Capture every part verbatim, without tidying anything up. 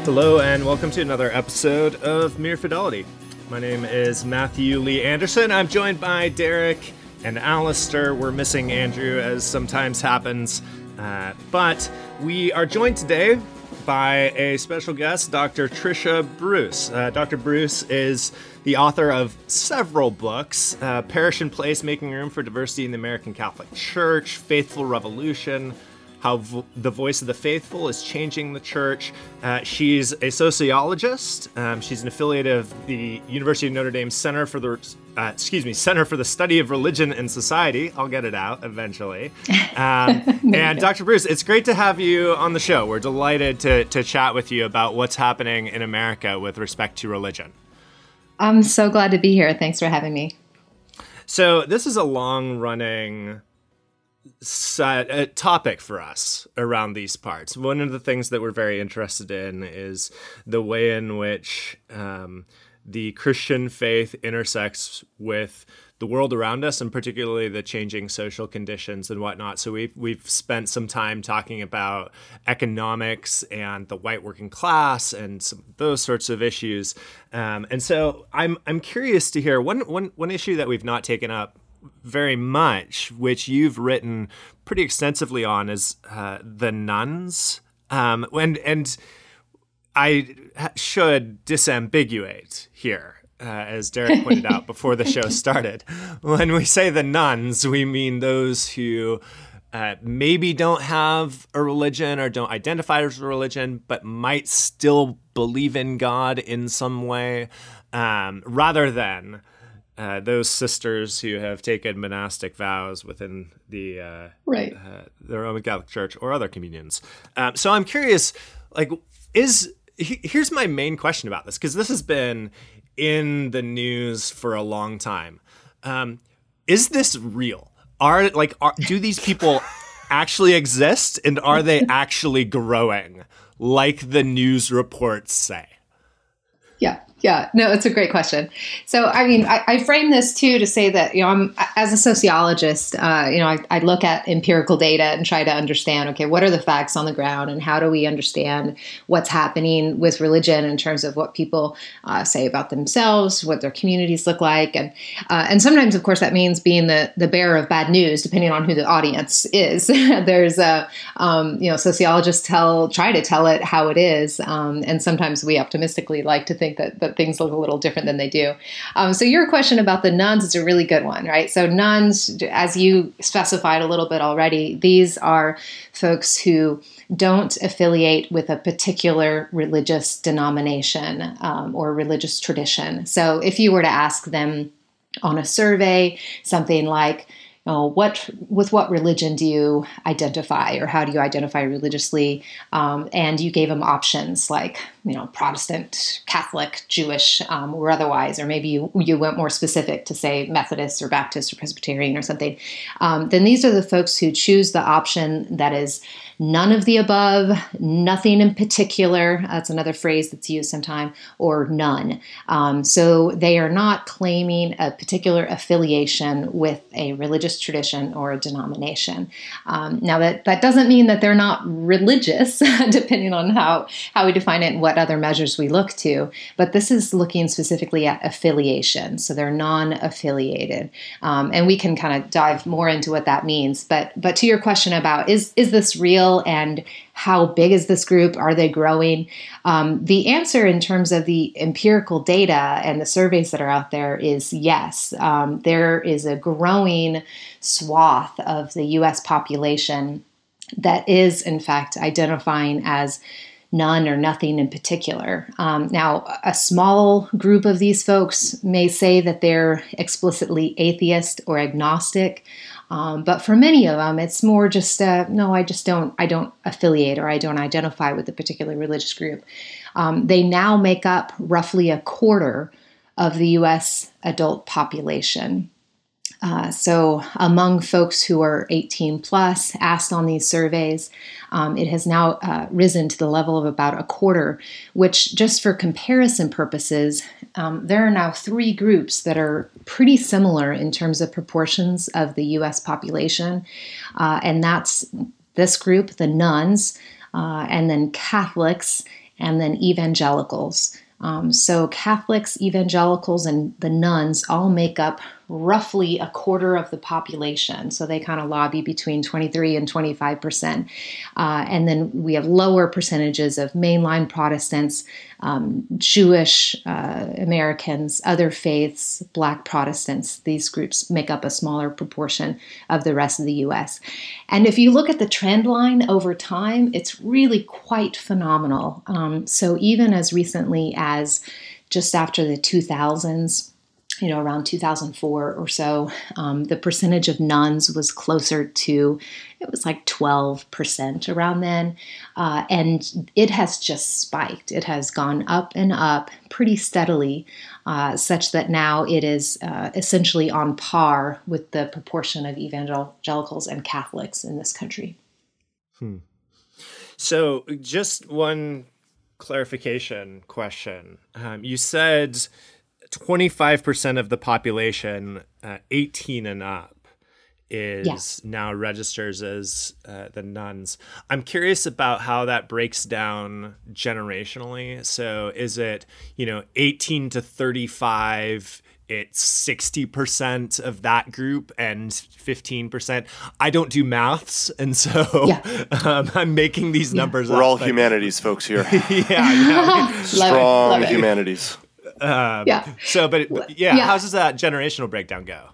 Hello and welcome to another episode of Mere Fidelity. My name is Matthew Lee Anderson. I'm joined by Derek and Alistair. We're missing Andrew, as sometimes happens, uh, but we are joined today by a special guest, Doctor Tricia Bruce. Uh, Doctor Bruce is the author of several books, uh, Parish and Place, Making Room for Diversity in the American Catholic Church, Faithful Revolution, How vo- the Voice of the Faithful is Changing the Church. Uh, she's a sociologist. Um, she's an affiliate of the University of Notre Dame Center for the, uh, excuse me, Center for the Study of Religion and Society. I'll get it out eventually. Um, and Doctor Bruce, it's great to have you on the show. We're delighted to to chat with you about what's happening in America with respect to religion. I'm so glad to be here. Thanks for having me. So this is a long-running Set, a topic for us around these parts. One of the things that we're very interested in is the way in which um, the Christian faith intersects with the world around us, and particularly the changing social conditions and whatnot. So we've we've spent some time talking about economics and the white working class and some of those sorts of issues. Um, and so I'm I'm curious to hear one one one issue that we've not taken up very much, which you've written pretty extensively on, is uh, the nuns. Um, and and I should disambiguate here, uh, as Derek pointed out before the show started. When we say the nuns, we mean those who uh, maybe don't have a religion or don't identify as a religion, but might still believe in God in some way, um, rather than Uh, those sisters who have taken monastic vows within the uh, right. uh, the Roman Catholic Church or other communions. Um, so I'm curious, like, is he, here's my main question about this, because this has been in the news for a long time. Um, is this real? Are like are, do these people actually exist, and are they actually growing like the news reports say? Yeah. Yeah, no, it's a great question. So, I mean, I, I frame this too to say that, you know, I'm as a sociologist, uh, you know, I, I look at empirical data and try to understand, okay, what are the facts on the ground, and how do we understand what's happening with religion in terms of what people uh, say about themselves, what their communities look like, and uh, and sometimes, of course, that means being the the bearer of bad news, depending on who the audience is. There's a, um, you know, sociologists tell try to tell it how it is, um, and sometimes we optimistically like to think that that things look a little different than they do. Um, so your question about the nuns is a really good one, right? So nuns, as you specified a little bit already, these are folks who don't affiliate with a particular religious denomination um, or religious tradition. So if you were to ask them on a survey, something like, Oh, what with what religion do you identify, or how do you identify religiously? Um, and you gave them options like, you know, Protestant, Catholic, Jewish, um, or otherwise, or maybe you, you went more specific to say Methodist or Baptist or Presbyterian or something. Um, then these are the folks who choose the option that is none of the above, nothing in particular. That's another phrase that's used sometime, or none. Um, so they are not claiming a particular affiliation with a religious tradition or a denomination. Um, now that, that doesn't mean that they're not religious, depending on how, how we define it and what other measures we look to, but this is looking specifically at affiliation. So they're non-affiliated. Um, and we can kind of dive more into what that means. But, but to your question about, is, is this real, and how big is this group? Are they growing? Um, the answer in terms of the empirical data and the surveys that are out there is yes. Um, there is a growing swath of the U S population that is, in fact, identifying as none or nothing in particular. Um, now, a small group of these folks may say that they're explicitly atheist or agnostic. Um, but for many of them, it's more just, uh, no, I just don't, I don't affiliate, or I don't identify with a particular religious group. Um, they now make up roughly a quarter of the U S adult population. Uh, so among folks who are eighteen plus asked on these surveys, um, it has now uh, risen to the level of about a quarter, which, just for comparison purposes, um, there are now three groups that are pretty similar in terms of proportions of the U S population. Uh, and that's this group, the nuns, uh, and then Catholics, and then evangelicals. Um, so Catholics, evangelicals, and the nuns all make up roughly a quarter of the population. So they kind of lobby between twenty-three and twenty-five percent. Uh, and then we have lower percentages of mainline Protestants, um, Jewish uh, Americans, other faiths, Black Protestants. These groups make up a smaller proportion of the rest of the U S. And if you look at the trend line over time, it's really quite phenomenal. Um, so even as recently as just after the two thousands, you know, around two thousand four or so, um, the percentage of nuns was closer to, it was like twelve percent around then. Uh, and it has just spiked. It has gone up and up pretty steadily, uh, such that now it is uh, essentially on par with the proportion of evangelicals and Catholics in this country. Hmm. So just one clarification question. Um, you said twenty-five percent of the population, uh, eighteen and up, is yeah. now registers as uh, the nuns. I'm curious about how that breaks down generationally. So is it, you know, eighteen to thirty-five, it's sixty percent of that group and fifteen percent. I don't do maths, and so yeah. um, I'm making these yeah. numbers We're up. all but... humanities folks here. yeah, yeah. Strong Love it. humanities. Um, yeah. So, but, but yeah, yeah, how does that generational breakdown go?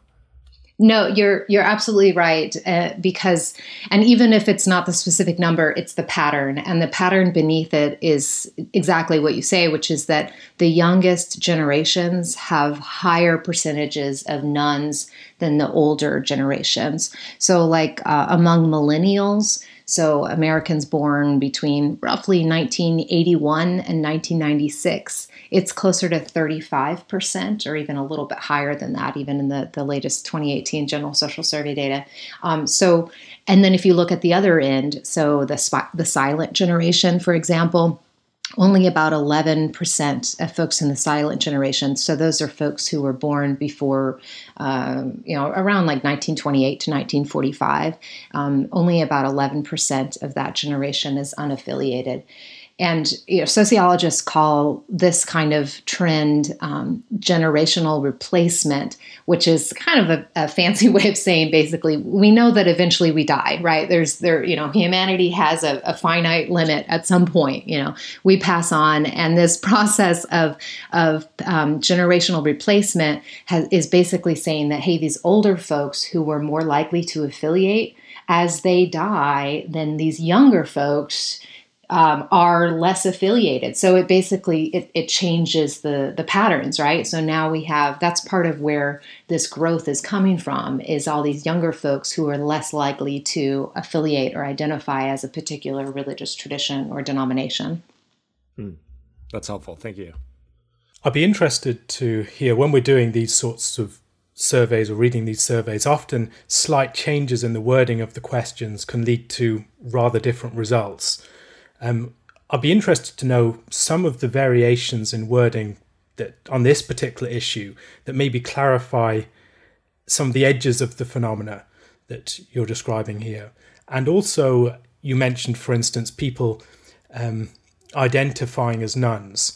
No, you're you're absolutely right, uh, because, and even if it's not the specific number, it's the pattern, and the pattern beneath it is exactly what you say, which is that the youngest generations have higher percentages of nuns than the older generations. So, like uh, among millennials, so Americans born between roughly nineteen eighty-one and nineteen ninety-six, it's closer to thirty-five percent, or even a little bit higher than that, even in the, the latest twenty eighteen General Social Survey data. Um, so, and then if you look at the other end, so the sp- the silent generation, for example, only about eleven percent of folks in the silent generation. So those are folks who were born before, um, you know, around like nineteen twenty-eight to nineteen forty-five. Um, only about eleven percent of that generation is unaffiliated. And you know, sociologists call this kind of trend um, generational replacement, which is kind of a, a fancy way of saying basically we know that eventually we die, right? There's there, you know, humanity has a, a finite limit at some point. You know, we pass on, and this process of of um, generational replacement has, is basically saying that hey, these older folks who were more likely to affiliate as they die than these younger folks. Um, are less affiliated. So it basically, it, it changes the, the patterns, right? So now we have, that's part of where this growth is coming from, is all these younger folks who are less likely to affiliate or identify as a particular religious tradition or denomination. Hmm. That's helpful. Thank you. I'd be interested to hear, when we're doing these sorts of surveys or reading these surveys, often slight changes in the wording of the questions can lead to rather different results. Um, I'd be interested to know some of the variations in wording that on this particular issue that maybe clarify some of the edges of the phenomena that you're describing here. And also, you mentioned, for instance, people um, identifying as nuns.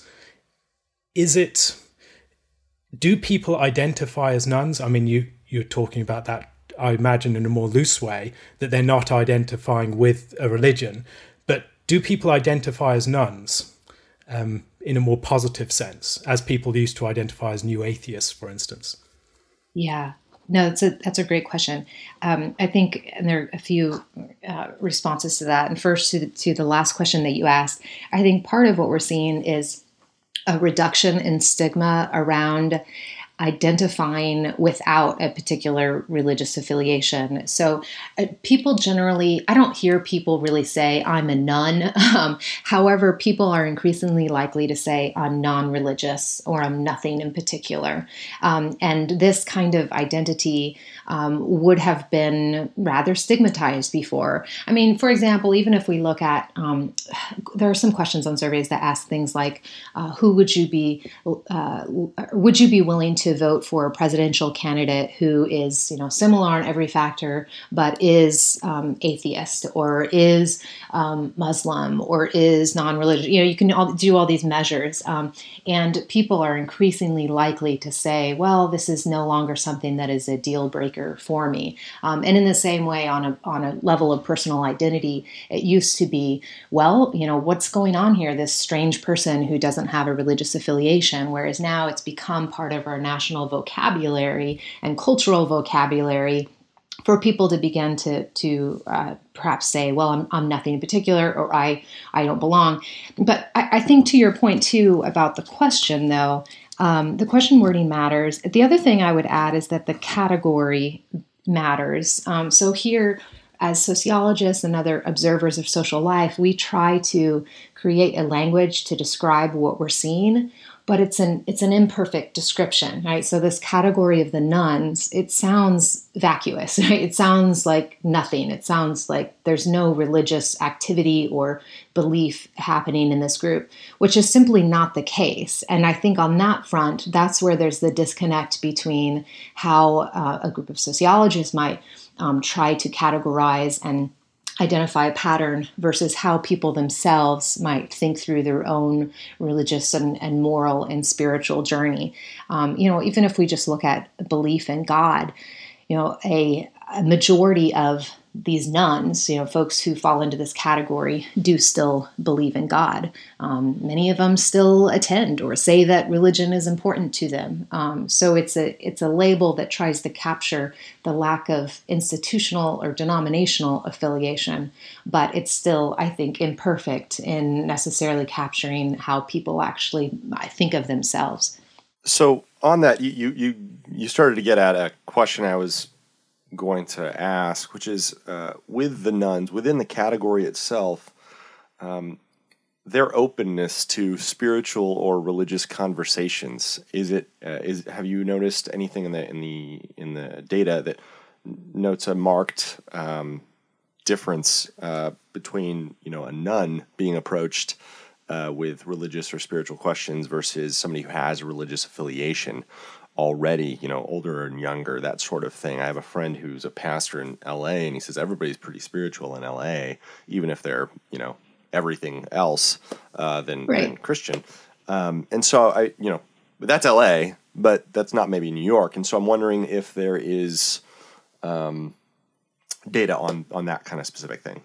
Is it, do people identify as nuns? I mean, you, you're talking about that, I imagine, in a more loose way, that they're not identifying with a religion. But do people identify as nuns um, in a more positive sense, as people used to identify as new atheists, for instance? Yeah, no, that's a that's a great question. Um, I think, and there are a few uh, responses to that. And first, to the, to the last question that you asked, I think part of what we're seeing is a reduction in stigma around identifying without a particular religious affiliation. So uh, people generally, I don't hear people really say, I'm a nun. Um, however, people are increasingly likely to say, I'm non-religious or I'm nothing in particular. Um, and this kind of identity um, would have been rather stigmatized before. I mean, for example, even if we look at, um, there are some questions on surveys that ask things like, uh, who would you be, uh, would you be willing to to vote for a presidential candidate who is, you know, similar on every factor, but is um, atheist or is um, Muslim or is non-religious. You know, you can all, do all these measures, um, and people are increasingly likely to say, well, this is no longer something that is a deal breaker for me. Um, and in the same way, on a on a level of personal identity, it used to be, well, you know, what's going on here? This strange person who doesn't have a religious affiliation, whereas now it's become part of our national vocabulary and cultural vocabulary for people to begin to to uh, perhaps say, well, I'm, I'm nothing in particular, or I, I don't belong. But I, I think to your point, too, about the question, though, um, the question wording matters. The other thing I would add is that the category matters. Um, so here, as sociologists and other observers of social life, we try to create a language to describe what we're seeing, but it's an it's an imperfect description, right? So this category of the nuns, it sounds vacuous, right? It sounds like nothing. It sounds like there's no religious activity or belief happening in this group, which is simply not the case. And I think on that front, that's where there's the disconnect between how uh, a group of sociologists might um, try to categorize and identify a pattern versus how people themselves might think through their own religious and, and moral and spiritual journey. Um, you know, even if we just look at belief in God, you know, a, a majority of these nuns, you know, folks who fall into this category do still believe in God. Um, many of them still attend or say that religion is important to them. Um, so it's a it's a label that tries to capture the lack of institutional or denominational affiliation, but it's still, I think, imperfect in necessarily capturing how people actually think of themselves. So on that, you you you, you started to get at a question I was going to ask, which is uh, with the nuns, within the category itself, um, their openness to spiritual or religious conversations. Is it? Uh, is have you noticed anything in the in the in the data that notes a marked um, difference uh, between, you know, a nun being approached uh, with religious or spiritual questions versus somebody who has a religious affiliation already, you know, older and younger, that sort of thing? I have a friend who's a pastor in L A, and he says everybody's pretty spiritual in L A, even if they're, you know, everything else uh, than, right. than Christian. Um, and so I, you know, that's L A, but that's not maybe New York. And so I'm wondering if there is um, data on on that kind of specific thing.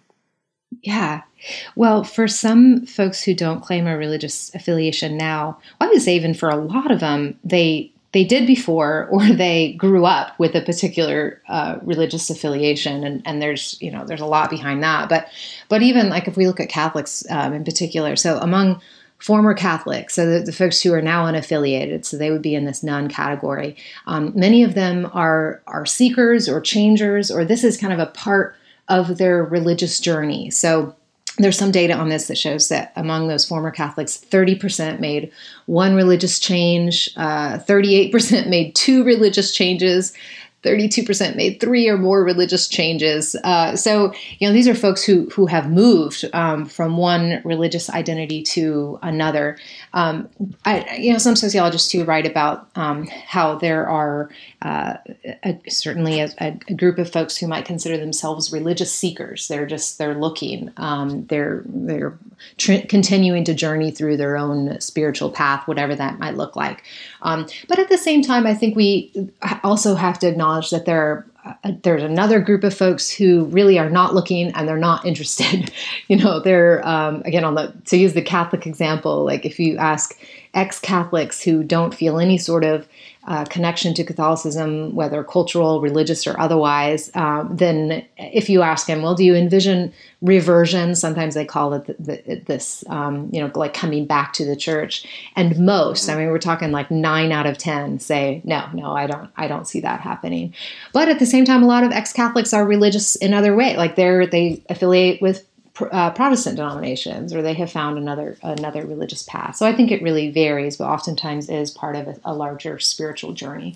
Yeah. Well, for some folks who don't claim a religious affiliation now, I would say even for a lot of them, they they did before, or they grew up with a particular uh, religious affiliation, and, and there's, you know, there's a lot behind that. But but even like if we look at Catholics um, in particular, so among former Catholics, so the, the folks who are now unaffiliated, so they would be in this nun category. Um, many of them are are seekers or changers, or this is kind of a part of their religious journey. So there's some data on this that shows that among those former Catholics, thirty percent made one religious change, uh, thirty-eight percent made two religious changes, thirty-two percent made three or more religious changes. Uh, so, you know, these are folks who who have moved um, from one religious identity to another. Um, I, you know, some sociologists too write about um, how there are uh, a, certainly a, a group of folks who might consider themselves religious seekers. They're just they're looking. Um, they're they're tr- continuing to journey through their own spiritual path, whatever that might look like. Um, but at the same time, I think we also have to acknowledge that there are Uh, there's another group of folks who really are not looking and they're not interested. You know, they're, um, again, on the, to use the Catholic example, like if you ask ex-Catholics who don't feel any sort of uh, connection to Catholicism, whether cultural, religious, or otherwise, um, then if you ask them, well, do you envision reversion? Sometimes they call it the, the, this, um, you know, like coming back to the church. And most, I mean, we're talking like nine out of ten say, no, no, I don't, I don't see that happening. But at the same time, a lot of ex-Catholics are religious in other way, like they're they affiliate with uh, Protestant denominations, or they have found another another religious path. So I think it really varies, but oftentimes is part of a, a larger spiritual journey.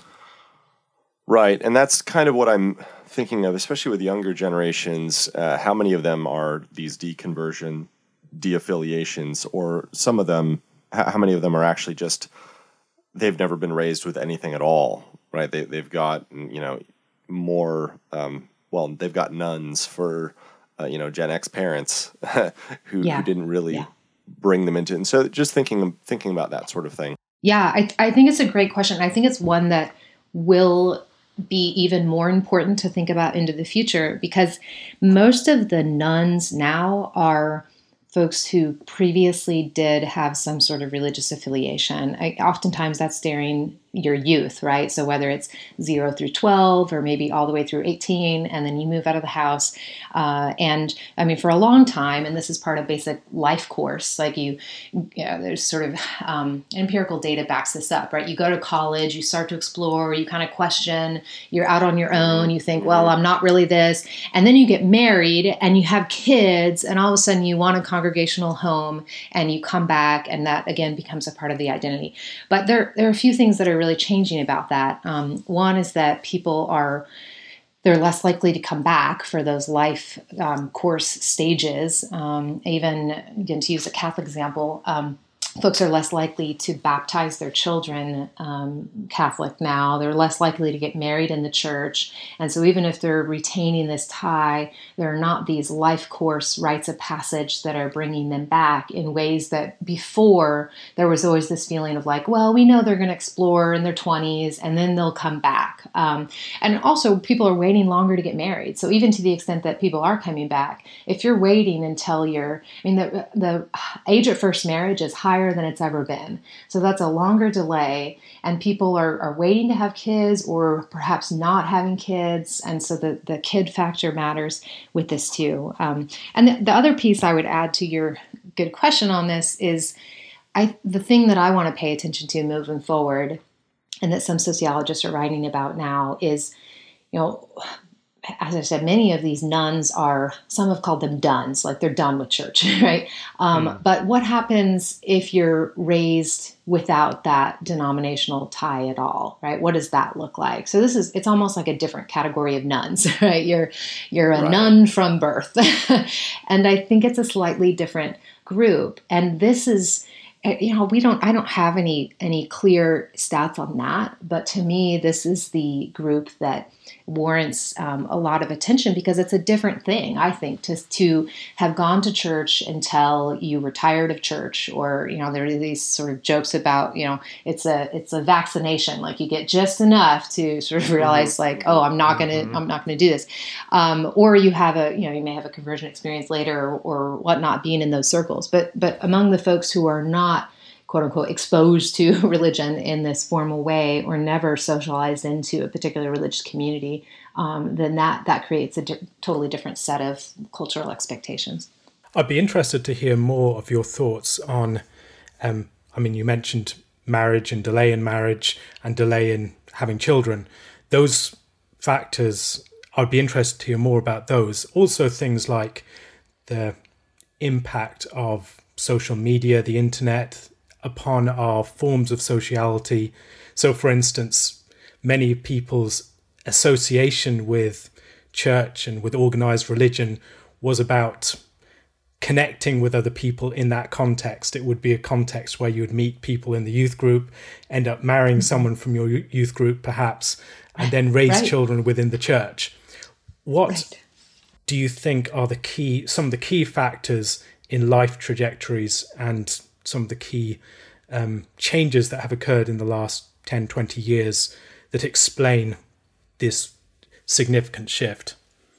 Right, and that's kind of what I'm thinking of, especially with younger generations. Uh, how many of them are these deconversion, de-affiliations, or some of them? How many of them are actually just they've never been raised with anything at all, right? They, they've got, you know, more, um, well, they've got nuns for, uh, you know, Gen X parents who, Yeah. who didn't really Yeah. bring them into it. And so just thinking, thinking about that sort of thing. Yeah, I, I think it's a great question. I think it's one that will be even more important to think about into the future, because most of the nuns now are folks who previously did have some sort of religious affiliation. I, oftentimes that's during your youth, right? So whether it's zero through twelve or maybe all the way through eighteen, and then you move out of the house. Uh, and I mean, for a long time, and this is part of basic life course, like you, you know, there's sort of um, empirical data backs this up, right? You go to college, you start to explore, you kind of question, you're out on your own, you think, well, I'm not really this. And then you get married and you have kids, and all of a sudden you want a congregational home and you come back, and that again becomes a part of the identity. But there, there are a few things that are really changing about that. Um, one is that people are, they're less likely to come back for those life um, course stages. Um, even, again, to use a Catholic example, um, folks are less likely to baptize their children um, Catholic now. They're less likely to get married in the church. And so even if they're retaining this tie, there are not these life course rites of passage that are bringing them back in ways that before there was always this feeling of like, well, we know they're going to explore in their twenties and then they'll come back. Um, and also people are waiting longer to get married. So even to the extent that people are coming back, if you're waiting until you're, I mean, the, the age at first marriage is higher than it's ever been. So that's a longer delay, and people are, are waiting to have kids or perhaps not having kids. And so the, the kid factor matters with this too. Um, and the, the other piece I would add to your good question on this is I, the thing that I want to pay attention to moving forward, and that some sociologists are writing about now, is, you know, as I said, many of these nuns are, some have called them duns, like they're done with church, right? Um, mm. But what happens if you're raised without that denominational tie at all, right? What does that look like? So this is, it's almost like a different category of nuns, right? You're, you're a right. nun from birth. And I think it's a slightly different group. And this is, you know, we don't, I don't have any, any clear stats on that, but to me, this is the group that warrants um, a lot of attention, because it's a different thing, I think, to to have gone to church until you were tired of church, or, you know, there are these sort of jokes about, you know, it's a it's a vaccination, like you get just enough to sort of realize like, oh, I'm not gonna mm-hmm. I'm not gonna do this, um, or you have a you know you may have a conversion experience later or, or whatnot, being in those circles, but but among the folks who are not quote unquote exposed to religion in this formal way, or never socialized into a particular religious community, um, then that that creates a di- totally different set of cultural expectations. I'd be interested to hear more of your thoughts on, um, I mean, you mentioned marriage and delay in marriage and delay in having children. Those factors, I'd be interested to hear more about those. Also things like the impact of social media, the internet, upon our forms of sociality. So, for instance, many people's association with church and with organized religion was about connecting with other people in that context. It would be a context where you would meet people in the youth group, end up marrying someone from your youth group perhaps, and then raise right. children within the church. What right. do you think are the key, some of the key factors in life trajectories and some of the key um, changes that have occurred in the last ten, twenty years that explain this significant shift?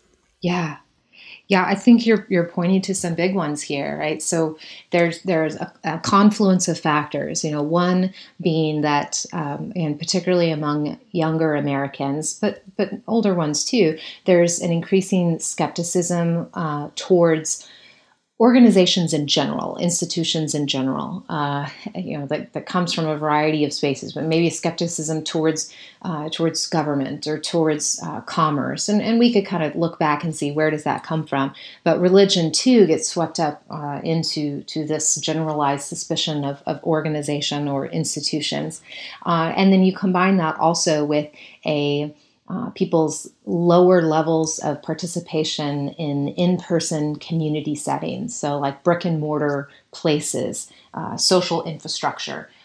Yeah. Yeah, I think you're you're pointing to some big ones here, right? So there's there's a, a confluence of factors. You know, one being that, um, and particularly among younger Americans, but but older ones too, there's an increasing skepticism uh, towards organizations in general, institutions in general, uh, you know, that, that comes from a variety of spaces, but maybe skepticism towards uh, towards government or towards uh, commerce. And, and we could kind of look back and see, where does that come from? But religion, too, gets swept up uh, into to this generalized suspicion of, of organization or institutions. Uh, and then you combine that also with a Uh, people's lower levels of participation in in-person community settings, so like brick and mortar places, uh, social infrastructure,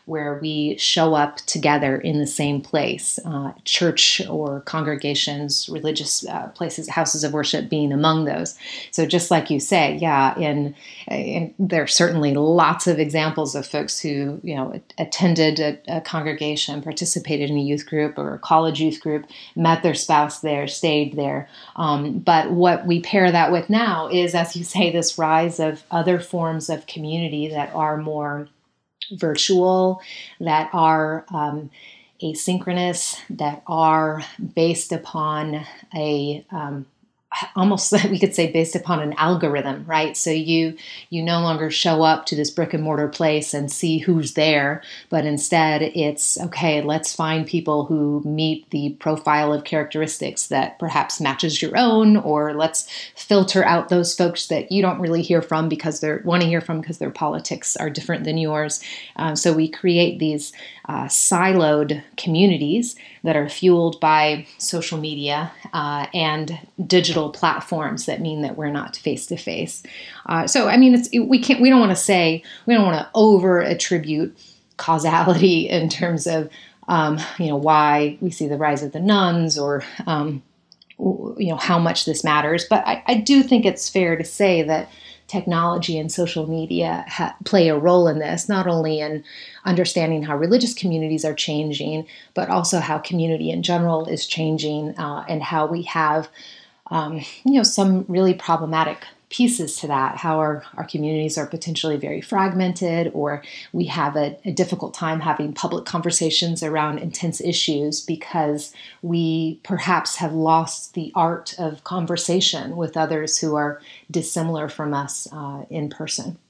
where we show up together in the same place, uh, church or congregations, religious uh, places, houses of worship being among those. So just like you say, yeah, in, in there are certainly lots of examples of folks who, you know, attended a, a congregation, participated in a youth group or a college youth group, met their spouse there, stayed there. Um, but what we pair that with now is, as you say, this rise of other forms of community that are more virtual, that are um, asynchronous, that are based upon a um, almost, we could say, based upon an algorithm, right? So you you no longer show up to this brick and mortar place and see who's there, but instead it's, okay, let's find people who meet the profile of characteristics that perhaps matches your own, or let's filter out those folks that you don't really hear from because they're want to hear from because their politics are different than yours. Um, so we create these uh, siloed communities that are fueled by social media uh, and digital platforms that mean that we're not face to face. So, I mean, it's, we can't, we don't want to say, we don't want to over attribute causality in terms of, um, you know, why we see the rise of the nuns, or, um, you know, how much this matters. But I, I do think it's fair to say that technology and social media ha- play a role in this, not only in understanding how religious communities are changing, but also how community in general is changing, uh, and how we have, um, you know, some really problematic pieces to that, how our, our communities are potentially very fragmented, or we have a, a difficult time having public conversations around intense issues because we perhaps have lost the art of conversation with others who are dissimilar from us uh, in person.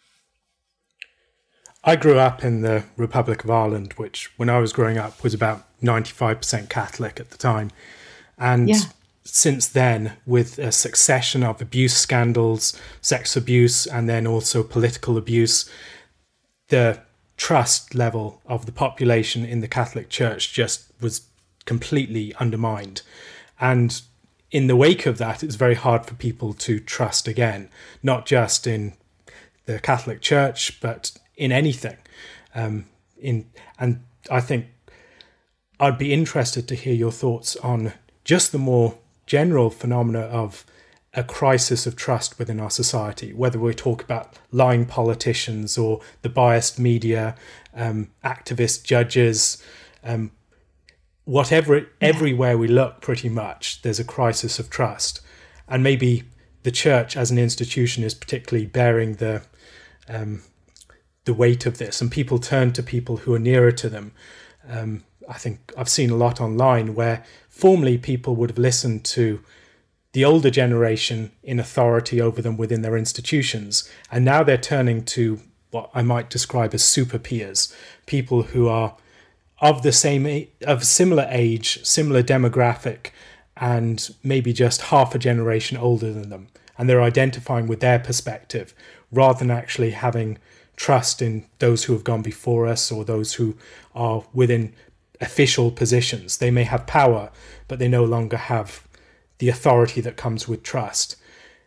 I grew up in the Republic of Ireland, which when I was growing up was about ninety-five percent Catholic at the time. And yeah. Since then, with a succession of abuse scandals, sex abuse, and then also political abuse, the trust level of the population in the Catholic Church just was completely undermined. And in the wake of that, it's very hard for people to trust again, not just in the Catholic Church, but in anything. Um, in and I think I'd be interested to hear your thoughts on just the more general phenomena of a crisis of trust within our society, whether we talk about lying politicians or the biased media, um, activist judges, um, whatever, yeah. Everywhere we look, pretty much, there's a crisis of trust. And maybe the church as an institution is particularly bearing the um, the weight of this, and people turn to people who are nearer to them. Um, I think I've seen a lot online where formerly people would have listened to the older generation in authority over them within their institutions, and now they're turning to what I might describe as super peers, people who are of the same, of similar age, similar demographic, and maybe just half a generation older than them, and they're identifying with their perspective rather than actually having trust in those who have gone before us or those who are within official positions. They may have power, but they no longer have the authority that comes with trust.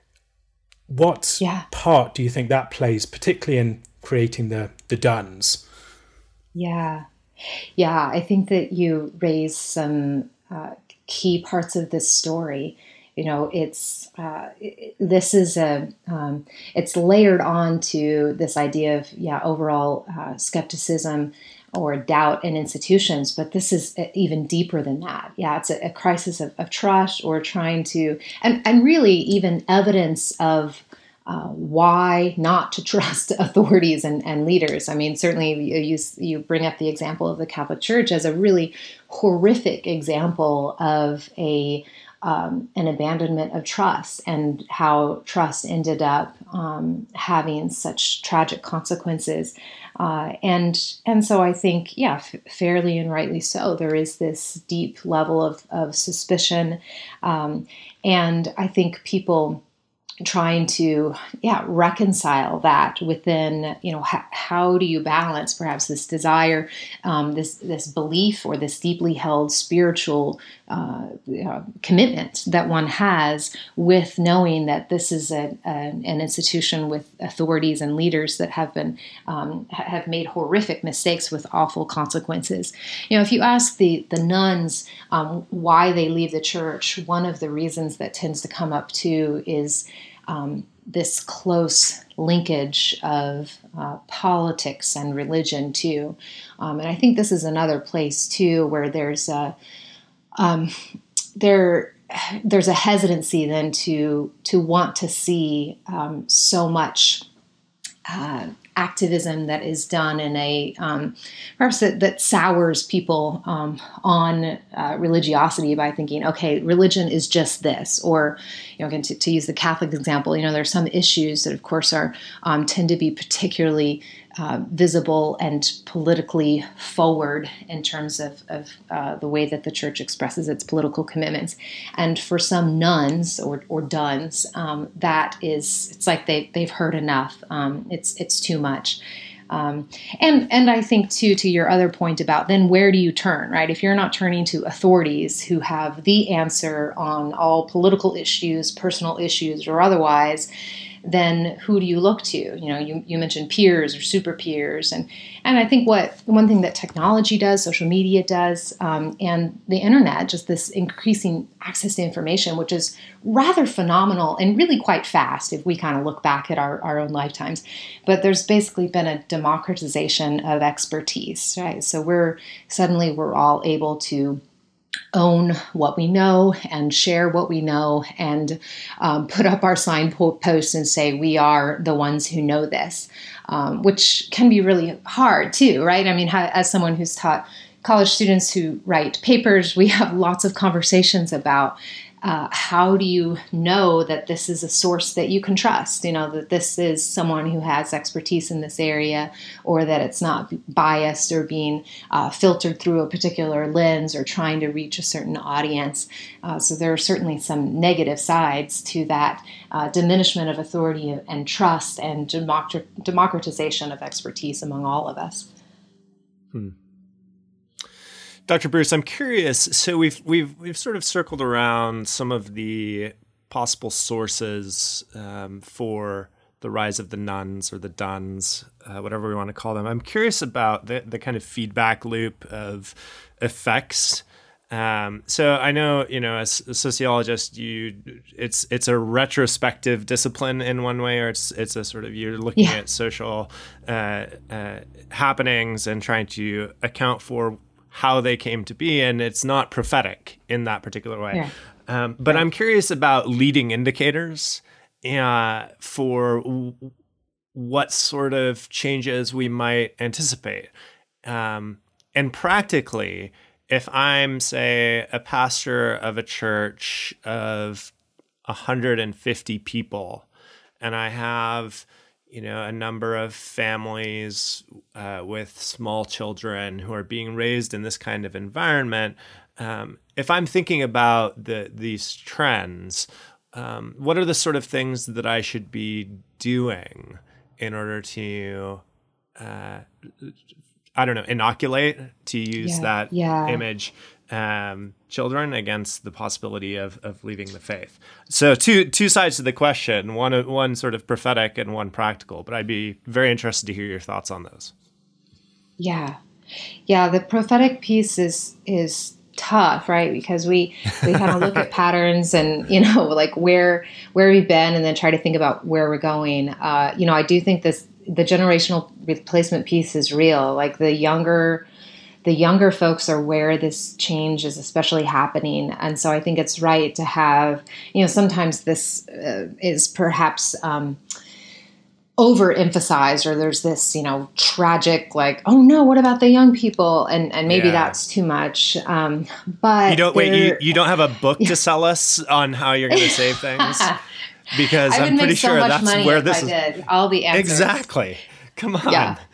What yeah. part do you think that plays, particularly in creating the, the duns? Yeah. Yeah, I think that you raise some uh, key parts of this story. You know, it's uh, it, this is a um, it's layered on to this idea of yeah overall uh, skepticism or doubt in institutions, but this is even deeper than that. Yeah, it's a, a crisis of, of trust, or trying to and and really even evidence of uh, why not to trust authorities and, and leaders. I mean, certainly you you bring up the example of the Catholic Church as a really horrific example of a Um, an abandonment of trust, and how trust ended up um, having such tragic consequences. Uh, and and so I think, yeah, f- fairly and rightly so, there is this deep level of, of suspicion. Um, and I think people trying to, yeah, reconcile that within, you know, h- how do you balance perhaps this desire, um, this this belief, or this deeply held spiritual uh, uh, commitment that one has with knowing that this is a, a, an institution with authorities and leaders that have been um, ha- have made horrific mistakes with awful consequences. You know, if you ask the the nuns um, why they leave the church, one of the reasons that tends to come up too is um, this close linkage of uh, politics and religion too. Um, and I think this is another place too where there's a um, there there's a hesitancy then to to want to see um, so much uh, activism that is done in a um, perhaps that, that sours people um, on uh, religiosity by thinking, okay, religion is just this, or you know, again to, to use the Catholic example, you know, there's some issues that of course are um, tend to be particularly uh, visible and politically forward in terms of, of uh, the way that the church expresses its political commitments, and for some nuns or, or duns, um, that is, it's like they they've heard enough. Um, it's it's too much. Um, and and I think too, to your other point about then where do you turn, right? If you're not turning to authorities who have the answer on all political issues, personal issues, or otherwise, then who do you look to? You know, you, you mentioned peers or super peers. And, and I think what one thing that technology does, social media does, um, and the internet, just this increasing access to information, which is rather phenomenal and really quite fast if we kind of look back at our, our own lifetimes. But there's basically been a democratization of expertise, right? So we're suddenly we're all able to own what we know and share what we know and um, put up our signposts and say we are the ones who know this, um, which can be really hard too, right? I mean, how, as someone who's taught college students who write papers, we have lots of conversations about uh, how do you know that this is a source that you can trust, you know, that this is someone who has expertise in this area, or that it's not biased or being uh, filtered through a particular lens or trying to reach a certain audience. Uh, so there are certainly some negative sides to that uh, diminishment of authority and trust and democ- democratization of expertise among all of us. Hmm. Doctor Bruce, I'm curious. So we've we've we've sort of circled around some of the possible sources um, for the rise of the nuns or the duns, uh, whatever we want to call them. I'm curious about the the kind of feedback loop of effects. Um, so I know, you know, as a sociologist, you it's it's a retrospective discipline in one way, or it's it's a sort of you're looking yeah. at social uh, uh, happenings and trying to account for how they came to be, and it's not prophetic in that particular way. Yeah. Um, but right. I'm curious about leading indicators uh, for w- what sort of changes we might anticipate. Um, and practically, if I'm, say, a pastor of a church of one hundred fifty people, and I have you know, a number of families uh, with small children who are being raised in this kind of environment. Um, if I'm thinking about the these trends, um, what are the sort of things that I should be doing in order to, uh, I don't know, inoculate, to use yeah, that yeah. image, um, children against the possibility of, of leaving the faith? So two two sides to the question, one one sort of prophetic and one practical, but I'd be very interested to hear your thoughts on those. Yeah. Yeah, the prophetic piece is is tough, right? Because we, we kind of look at patterns and, you know, like where where we've been and then try to think about where we're going. Uh, you know, I do think this the generational replacement piece is real. Like the younger The younger folks are where this change is especially happening. And so I think it's right to have, you know, sometimes this uh, is perhaps um, overemphasized, or there's this, you know, tragic, like, oh no, what about the young people? And and maybe yeah. that's too much. Um, but you don't wait, you, you don't have a book to sell us on how you're going to save things? Because I would I'm pretty make so sure much that's money where if this I is. did. All the answers. Exactly. Come on. Yeah.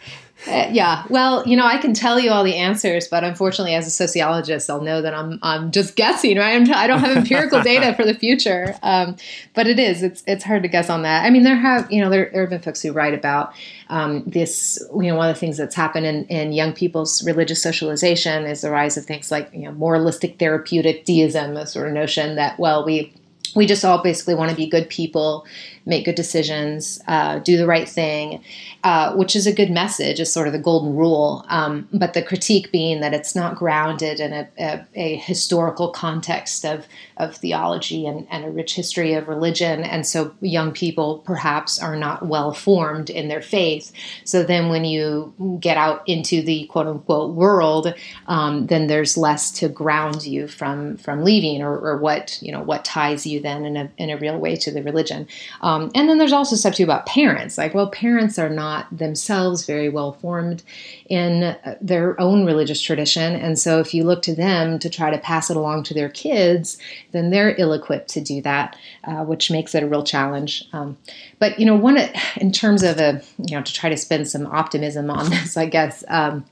Uh, yeah, well, you know, I can tell you all the answers, but unfortunately, as a sociologist, I'll know that I'm I'm just guessing, right? I'm, I don't have empirical data for the future, um, but it is it's it's hard to guess on that. I mean, there have you know there, there have been folks who write about um, this. You know, one of the things that's happened in, in young people's religious socialization is the rise of things like you know moralistic therapeutic deism, a sort of notion that well we. We just all basically want to be good people, make good decisions, uh, do the right thing, uh, which is a good message, is sort of the golden rule. Um, but the critique being that it's not grounded in a, a, a historical context of, of theology and, and a rich history of religion. And so young people perhaps are not well formed in their faith. So then when you get out into the quote unquote world, um, then there's less to ground you from, from leaving or, or what, you know, what ties you then in a, in a real way to the religion. Um, and then there's also stuff too about parents. Like, well, parents are not themselves very well formed in their own religious tradition. And so if you look to them to try to pass it along to their kids, then they're ill-equipped to do that, uh, which makes it a real challenge. Um, but, you know, one, in terms of a, you know, to try to spend some optimism on this, I guess, um,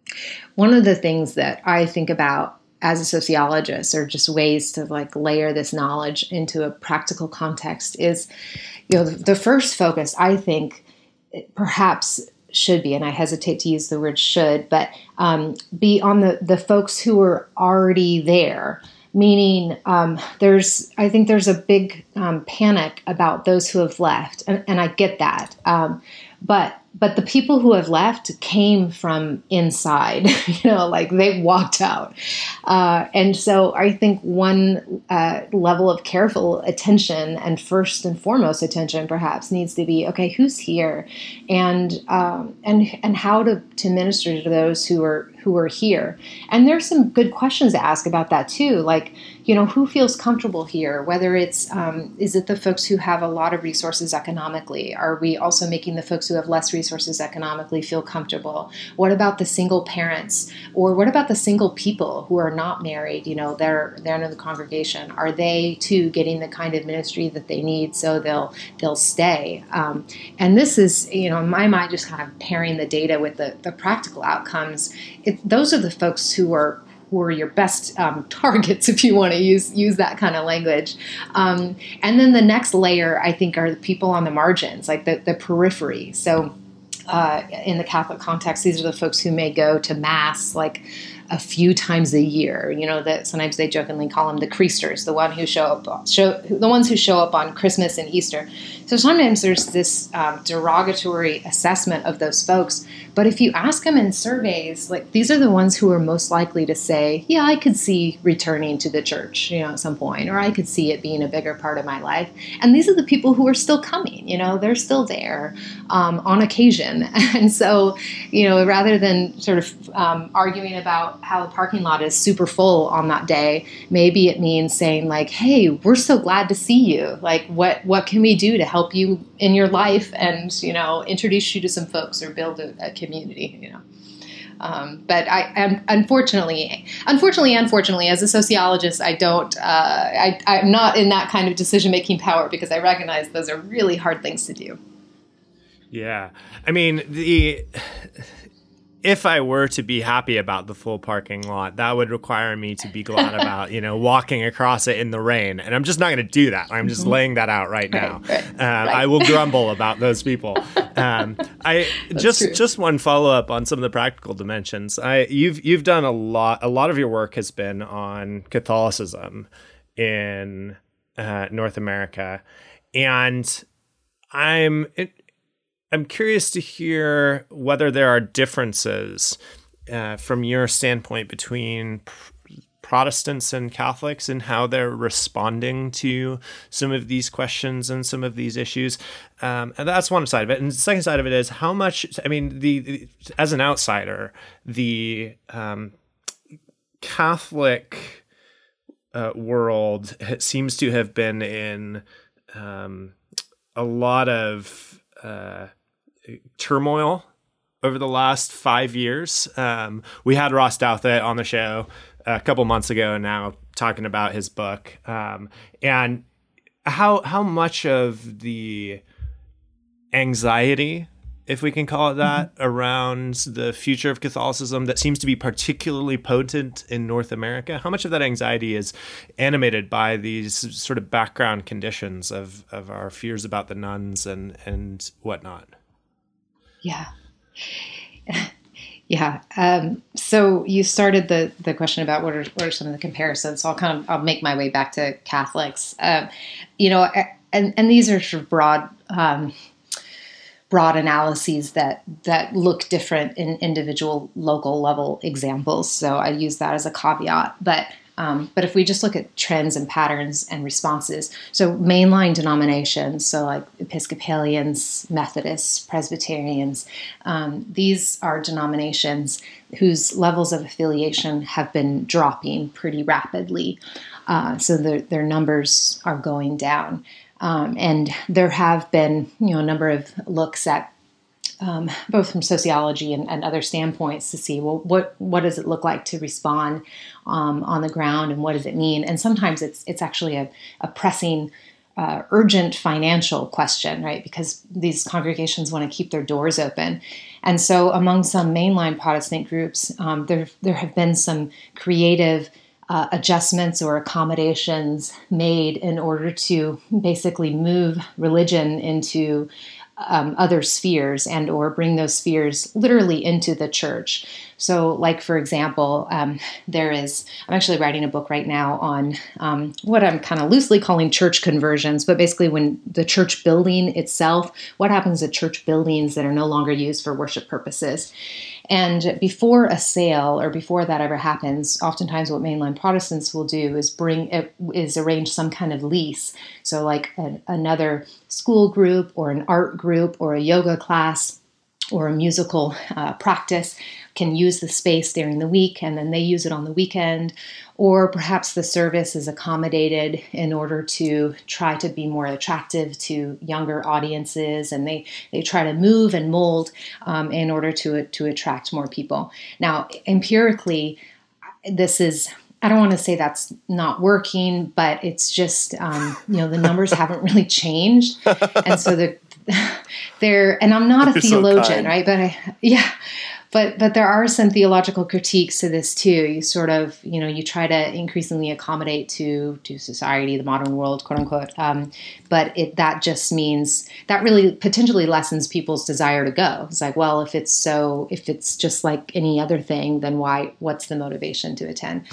one of the things that I think about as a sociologist, or just ways to like layer this knowledge into a practical context is, you know, the, the first focus I think perhaps should be, and I hesitate to use the word should, but um, be on the, the folks who are already there. Meaning um, there's, I think there's a big um, panic about those who have left. And, and I get that. Um, but But the people who have left came from inside, you know, like they walked out. Uh, and so I think one uh, level of careful attention and first and foremost attention perhaps needs to be, okay, who's here and um, and and how to, to minister to those who are who are here. And there's some good questions to ask about that too. Like, you know, who feels comfortable here? Whether it's, um, is it the folks who have a lot of resources economically? Are we also making the folks who have less resources economically feel comfortable? What about the single parents? Or what about the single people who are not married? You know, they're they're in the congregation. Are they too getting the kind of ministry that they need so they'll they'll stay? Um, and this is, you know, in my mind, just kind of pairing the data with the, the practical outcomes. It, those are the folks who are who are your best um, targets, if you want to use use that kind of language. Um, and then the next layer, I think, are the people on the margins, like the, the periphery. So uh, in the Catholic context, these are the folks who may go to Mass like a few times a year. You know, that sometimes they jokingly call them the creasters, the one who show up, show the ones who show up on Christmas and Easter. So sometimes there's this um, derogatory assessment of those folks. But if you ask them in surveys, like these are the ones who are most likely to say, yeah, I could see returning to the church, you know, at some point, or I could see it being a bigger part of my life. And these are the people who are still coming, you know, they're still there um, on occasion. And so, you know, rather than sort of um, arguing about how the parking lot is super full on that day, maybe it means saying like, hey, we're so glad to see you. Like, what, what can we do to help you in your life and, you know, introduce you to some folks or build a, a community, you know. Um, but I, I, unfortunately, unfortunately, unfortunately, as a sociologist, I don't, uh, I, I'm not in that kind of decision-making power because I recognize those are really hard things to do. Yeah. I mean, the if I were to be happy about the full parking lot, that would require me to be glad about, you know, walking across it in the rain. And I'm just not going to do that. I'm just laying that out right now. Right, right, um, right. I will grumble about those people. Um, I just true. just one follow up on some of the practical dimensions. I you've you've done a lot. A lot of your work has been on Catholicism in uh, North America, and I'm. It, I'm curious to hear whether there are differences uh, from your standpoint between pr- Protestants and Catholics and how they're responding to some of these questions and some of these issues. Um, and that's one side of it. And the second side of it is how much, I mean, the, the as an outsider, the um, Catholic uh, world seems to have been in um, a lot of uh, turmoil over the last five years. Um, we had Ross Douthat on the show a couple months ago now talking about his book. Um, and how how much of the anxiety if we can call it that, mm-hmm. around the future of Catholicism that seems to be particularly potent in North America? How much of that anxiety is animated by these sort of background conditions of, of our fears about the nuns and, and whatnot? Yeah. Yeah. Um, so you started the, the question about what are, what are some of the comparisons. So I'll kind of, I'll make my way back to Catholics. Um, you know, and, and these are sort of broad, um, broad analyses that that look different in individual local level examples. So I use that as a caveat. But um, but if we just look at trends and patterns and responses, so mainline denominations, so like Episcopalians, Methodists, Presbyterians, um, these are denominations whose levels of affiliation have been dropping pretty rapidly. Uh, so their their numbers are going down. Um, and there have been, you know, a number of looks at um, both from sociology and, and other standpoints to see, well, what what does it look like to respond um, on the ground, and what does it mean? And sometimes it's it's actually a, a pressing, uh, urgent financial question, right? Because these congregations want to keep their doors open. And so among some mainline Protestant groups, um, there there have been some creative Uh, adjustments or accommodations made in order to basically move religion into um, other spheres and or bring those spheres literally into the church. So like, for example, um, there is, I'm actually writing a book right now on um, what I'm kind of loosely calling church conversions, but basically when the church building itself, what happens to church buildings that are no longer used for worship purposes? And before a sale or before that ever happens, oftentimes what mainline Protestants will do is bring is arrange some kind of lease. So like a, another school group or an art group or a yoga class or a musical uh, practice can use the space during the week, and then they use it on the weekend. Or perhaps the service is accommodated in order to try to be more attractive to younger audiences, and they, they try to move and mold um, in order to, to attract more people. Now, empirically, this is, I don't want to say that's not working, but it's just, um, you know, the numbers haven't really changed. And so the There, and I'm not a You're theologian, so right? But I, yeah, but but there are some theological critiques to this too. You sort of, you know, you try to increasingly accommodate to to society, the modern world, quote unquote. Um, but it that just means that really potentially lessens people's desire to go. It's like, well, if it's so, if it's just like any other thing, then why? What's the motivation to attend?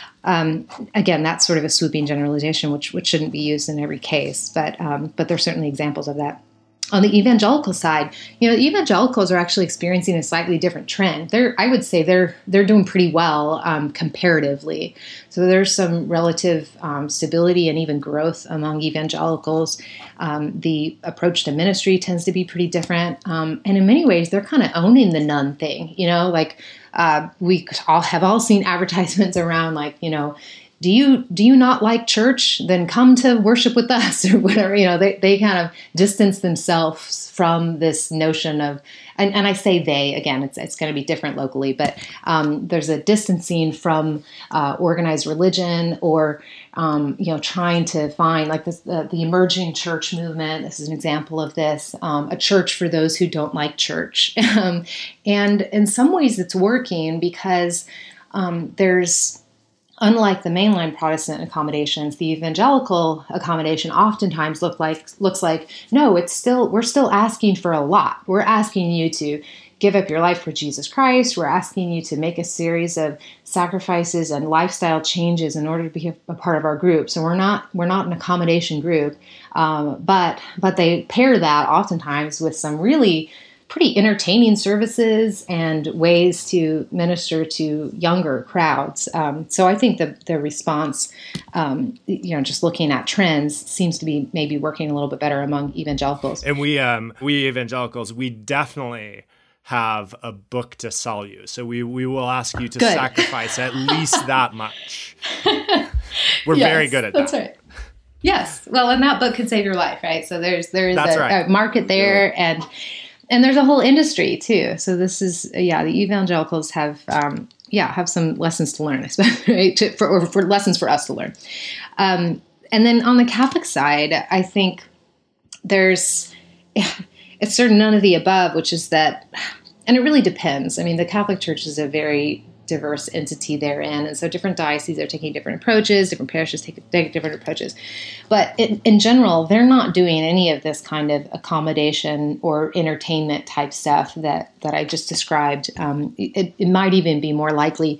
Um, again, that's sort of a sweeping generalization, which which shouldn't be used in every case. But um, but there's certainly examples of that. On the evangelical side, you know, evangelicals are actually experiencing a slightly different trend. They're, I would say they're they're doing pretty well um, comparatively. So there's some relative um, stability and even growth among evangelicals. Um, the approach to ministry tends to be pretty different. Um, and in many ways, they're kind of owning the nun thing. You know, like uh, we all have all seen advertisements around like, you know, Do you do you not like church? Then come to worship with us or whatever. You know, they, they kind of distance themselves from this notion of, and, and I say they, again, it's it's going to be different locally, but um, there's a distancing from uh, organized religion or, um, you know, trying to find like this, uh, the emerging church movement. This is an example of this, um, a church for those who don't like church. um, and in some ways it's working because um, there's, unlike the mainline Protestant accommodations, the evangelical accommodation oftentimes look like looks like, no, it's still we're still asking for a lot. We're asking you to give up your life for Jesus Christ. We're asking you to make a series of sacrifices and lifestyle changes in order to be a, a part of our group. So we're not we're not an accommodation group, um, but but they pair that oftentimes with some really pretty entertaining services and ways to minister to younger crowds. Um, so I think the the response, um, you know, just looking at trends, seems to be maybe working a little bit better among evangelicals. And we, um, we evangelicals, we definitely have a book to sell you. So we, we will ask you to Good. sacrifice at least that much. We're yes, very good at that's that. That's right. Yes. Well, and that book could save your life, right? So there's there's a, right. a market there, yeah. and and there's a whole industry too. So this is yeah, the evangelicals have um, yeah have some lessons to learn, especially right? to, for or for lessons for us to learn. Um, and then on the Catholic side, I think there's it's sort of none of the above, which is that, and it really depends. I mean, the Catholic Church is a very diverse entity therein, and so different dioceses are taking different approaches, different parishes take, take different approaches. But in, in general, they're not doing any of this kind of accommodation or entertainment type stuff that, that I just described. Um, it, it might even be more likely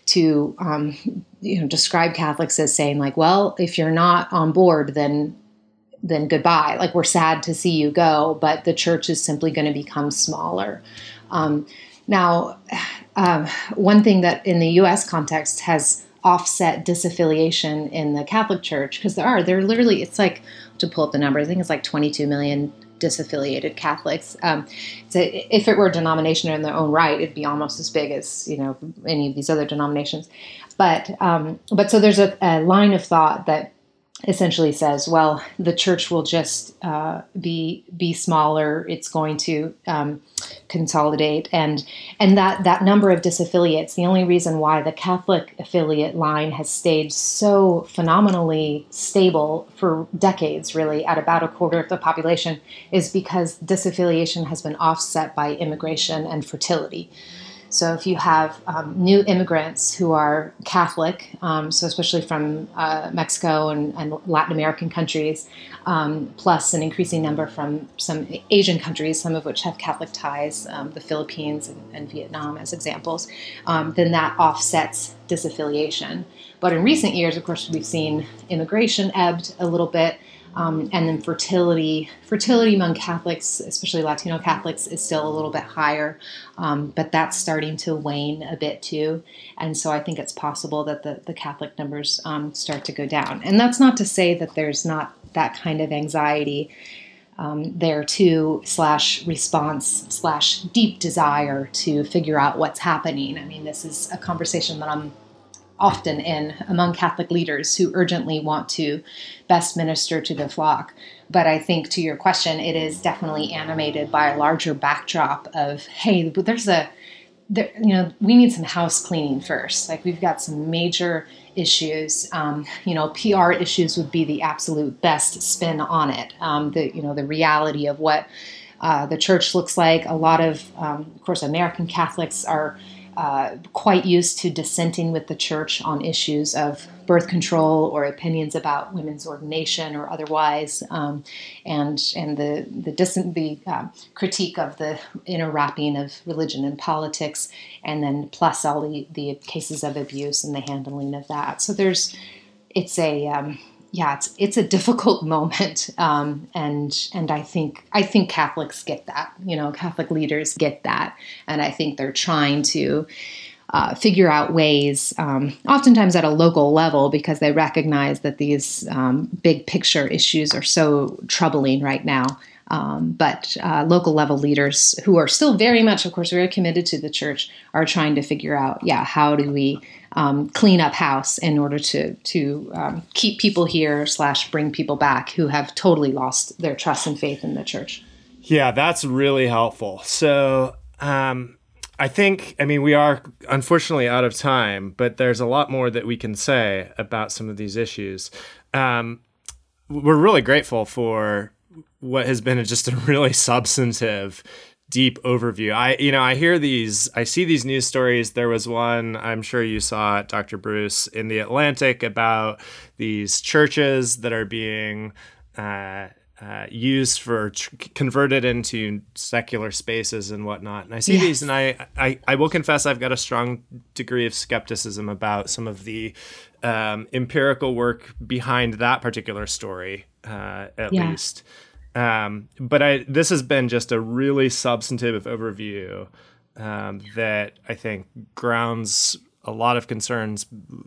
to um, you know, describe Catholics as saying like, well, if you're not on board, then then goodbye. Like, we're sad to see you go, but the church is simply going to become smaller. Um, now, um, one thing that in the U S context has offset disaffiliation in the Catholic Church, because there are, there literally, it's like, to pull up the number, I think it's like twenty-two million disaffiliated Catholics. Um, so if it were a denomination in their own right, it'd be almost as big as, you know, any of these other denominations. But um, but so there's a, a line of thought that essentially says, well, the church will just uh, be be smaller. It's going to um, consolidate, and and that that number of disaffiliates. The only reason why the Catholic affiliate line has stayed so phenomenally stable for decades, really at about a quarter of the population, is because disaffiliation has been offset by immigration and fertility. So if you have um, new immigrants who are Catholic, um, so especially from uh, Mexico and, and Latin American countries, um, plus an increasing number from some Asian countries, some of which have Catholic ties, um, the Philippines and, and Vietnam as examples, um, then that offsets disaffiliation. But in recent years, of course, we've seen immigration ebbed a little bit. Um, and then fertility, fertility among Catholics, especially Latino Catholics, is still a little bit higher, um, but that's starting to wane a bit too. And so I think it's possible that the, the Catholic numbers um, start to go down. And that's not to say that there's not that kind of anxiety um, there too, slash response, slash deep desire to figure out what's happening. I mean, this is a conversation that I'm often in among Catholic leaders who urgently want to best minister to the flock. But I think, to your question, it is definitely animated by a larger backdrop of, hey, there's a, there, you know, we need some house cleaning first. Like, we've got some major issues. Um, you know, P R issues would be the absolute best spin on it. Um, the, you know, the reality of what uh, the church looks like. A lot of, um, of course, American Catholics are Uh, quite used to dissenting with the church on issues of birth control or opinions about women's ordination or otherwise, um, and and the the, dis- the uh, critique of the inner wrapping of religion and politics, and then plus all the, the cases of abuse and the handling of that. So there's, it's a um, yeah, it's it's a difficult moment, um, and and I think I think Catholics get that. You know, Catholic leaders get that, and I think they're trying to uh, figure out ways, um, oftentimes at a local level, because they recognize that these um, big picture issues are so troubling right now. Um, but uh, local level leaders who are still very much, of course, very committed to the church are trying to figure out, yeah, how do we um, clean up house in order to to um, keep people here slash bring people back who have totally lost their trust and faith in the church. Yeah, that's really helpful. So um, I think, I mean, we are unfortunately out of time, but there's a lot more that we can say about some of these issues. Um, we're really grateful for what has been just a really substantive, deep overview. I, you know, I hear these, I see these news stories. There was one, I'm sure you saw it, Doctor Bruce, in the Atlantic about these churches that are being uh, uh, used for, tr- converted into secular spaces and whatnot. And I see yes. these, and I, I, I will confess I've got a strong degree of skepticism about some of the um, empirical work behind that particular story, uh, at yeah. least. Um, but I, this has been just a really substantive overview um, that I think grounds a lot of concerns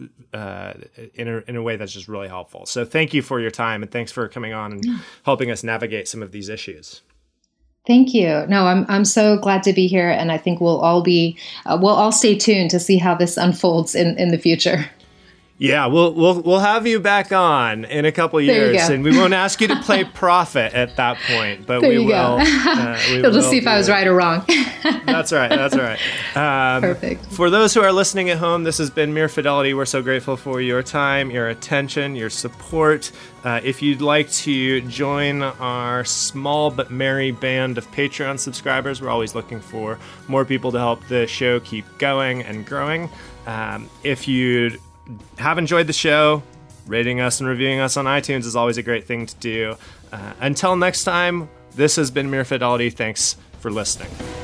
uh, in, a, in a way that's just really helpful. So thank you for your time, and thanks for coming on and helping us navigate some of these issues. Thank you. No, I'm I'm so glad to be here, and I think we'll all be uh, we'll all stay tuned to see how this unfolds in, in the future. Yeah, we'll we'll we'll have you back on in a couple of There you years, go. and we won't ask you to play Prophet at that point, but There we you will. go. Uh, we You'll just will see if I was do- right or wrong. That's right. That's right. Um, Perfect. For those who are listening at home, this has been Mere Fidelity. We're so grateful for your time, your attention, your support. Uh, if you'd like to join our small but merry band of Patreon subscribers, we're always looking for more people to help the show keep going and growing. Um, if you have enjoyed the show, rating us and reviewing us on iTunes is always a great thing to do. Uh, until next time, this has been Mere Fidelity. Thanks for listening.